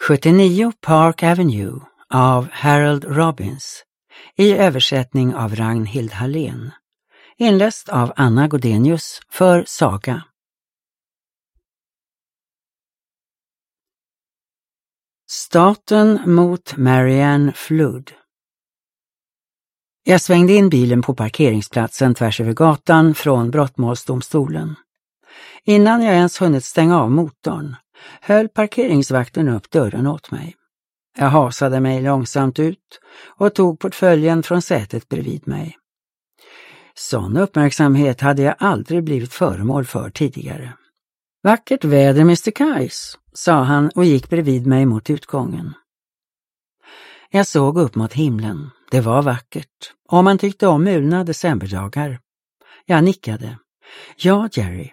79 Park Avenue av Harold Robbins i översättning av Ragnhild Hallén. Inläst av Anna Godenius för Saga. Staten mot Marianne Flood. Jag svängde in bilen på parkeringsplatsen tvärs över gatan från brottmålsdomstolen. Innan jag ens hunnit stänga av motorn höll parkeringsvakten upp dörren åt mig. Jag hasade mig långsamt ut och tog portföljen från sätet bredvid mig. Sån uppmärksamhet hade jag aldrig blivit föremål för tidigare. Vackert väder, Mr. Kais, sa han och gick bredvid mig mot utgången. Jag såg upp mot himlen. Det var vackert, om man tyckte om mulna decemberdagar. Jag nickade. Ja, Jerry.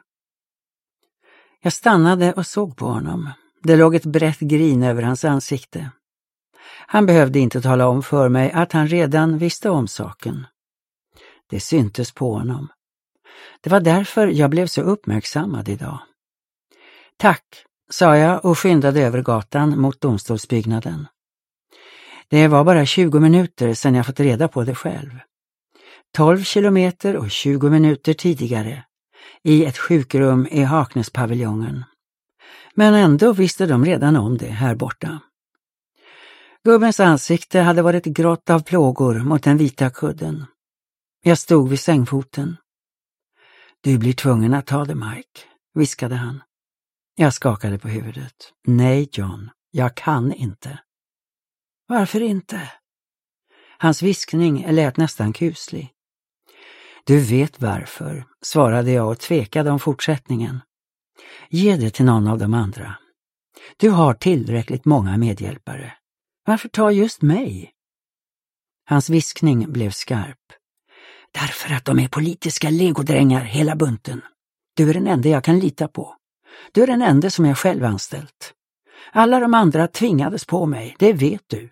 Jag stannade och såg på honom. Det låg ett brett grin över hans ansikte. Han behövde inte tala om för mig att han redan visste om saken. Det syntes på honom. Det var därför jag blev så uppmärksammad idag. Tack, sa jag och skyndade över gatan mot domstolsbyggnaden. Det var bara 20 minuter sedan jag fått reda på det själv. 12 kilometer och 20 minuter tidigare, i ett sjukrum i Haknäspaviljongen. Men ändå visste de redan om det här borta. Gubbens ansikte hade varit grått av plågor mot den vita kudden. Jag stod vid sängfoten. Du blir tvungen att ta det, Mike, viskade han. Jag skakade på huvudet. Nej, John, jag kan inte. Varför inte? Hans viskning lät nästan kuslig. Du vet varför, svarade jag och tvekade om fortsättningen. Ge det till någon av de andra. Du har tillräckligt många medhjälpare. Varför ta just mig? Hans viskning blev skarp. Därför att de är politiska legodrängar hela bunten. Du är den enda jag kan lita på. Du är den enda som jag själv anställt. Alla de andra tvingades på mig, det vet du.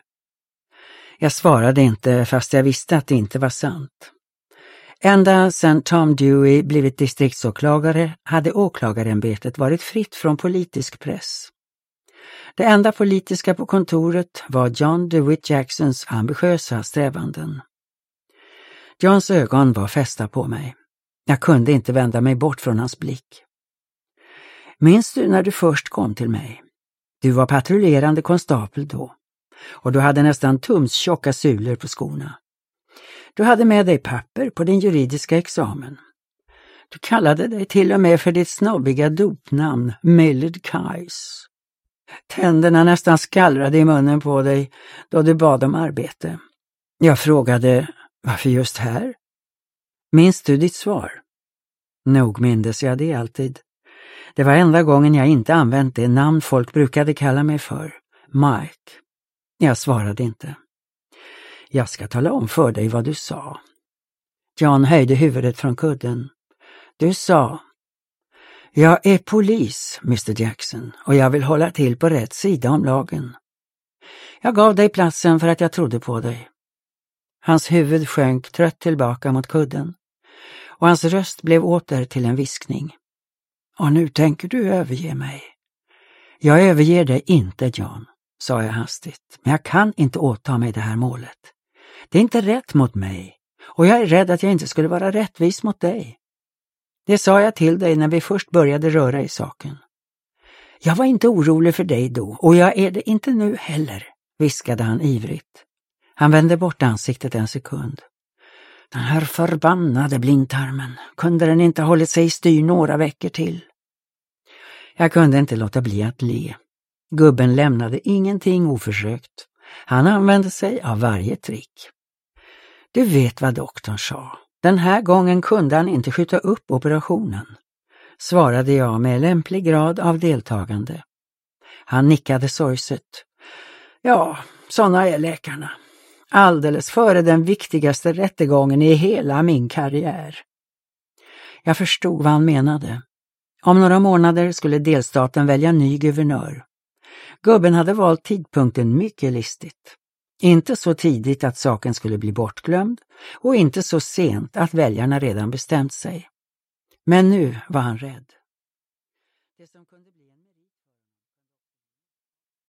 Jag svarade inte fast jag visste att det inte var sant. Ända sedan Tom Dewey blivit distriktsåklagare hade åklagarämbetet varit fritt från politisk press. Det enda politiska på kontoret var John DeWitt Jacksons ambitiösa strävanden. Johns ögon var fästa på mig. Jag kunde inte vända mig bort från hans blick. Minns du när du först kom till mig? Du var patrullerande konstapel då. Och du hade nästan tumstjocka sulor på skorna. Du hade med dig papper på din juridiska examen. Du kallade dig till och med för ditt snobbiga dopnamn, Millard Kais. Tänderna nästan skallrade i munnen på dig då du bad om arbete. Jag frågade, varför just här? Minns du ditt svar? Nog mindes jag det alltid. Det var enda gången jag inte använt det namn folk brukade kalla mig för, Mike. Jag svarade inte. Jag ska tala om för dig vad du sa. John höjde huvudet från kudden. Du sa, jag är polis, Mr. Jackson, och jag vill hålla till på rätt sida om lagen. Jag gav dig platsen för att jag trodde på dig. Hans huvud sjönk trött tillbaka mot kudden och hans röst blev åter till en viskning. Och nu tänker du överge mig. Jag överger dig inte, John, sa jag hastigt, men jag kan inte åta mig det här målet. Det är inte rätt mot mig och jag är rädd att jag inte skulle vara rättvis mot dig. Det sa jag till dig när vi först började röra i saken. Jag var inte orolig för dig då och jag är det inte nu heller, viskade han ivrigt. Han vände bort ansiktet en sekund. Den här förbannade blindtarmen, kunde den inte hållit sig i styr några veckor till? Jag kunde inte låta bli att le. Gubben lämnade ingenting oförsökt. Han använde sig av varje trick. Du vet vad doktorn sa. Den här gången kunde han inte skjuta upp operationen, svarade jag med lämplig grad av deltagande. Han nickade sorgset. Ja, såna är läkarna. Alldeles före den viktigaste rättegången i hela min karriär. Jag förstod vad han menade. Om några månader skulle delstaten välja ny guvernör. Gubben hade valt tidpunkten mycket listigt. Inte så tidigt att saken skulle bli bortglömd och inte så sent att väljarna redan bestämt sig. Men nu var han rädd.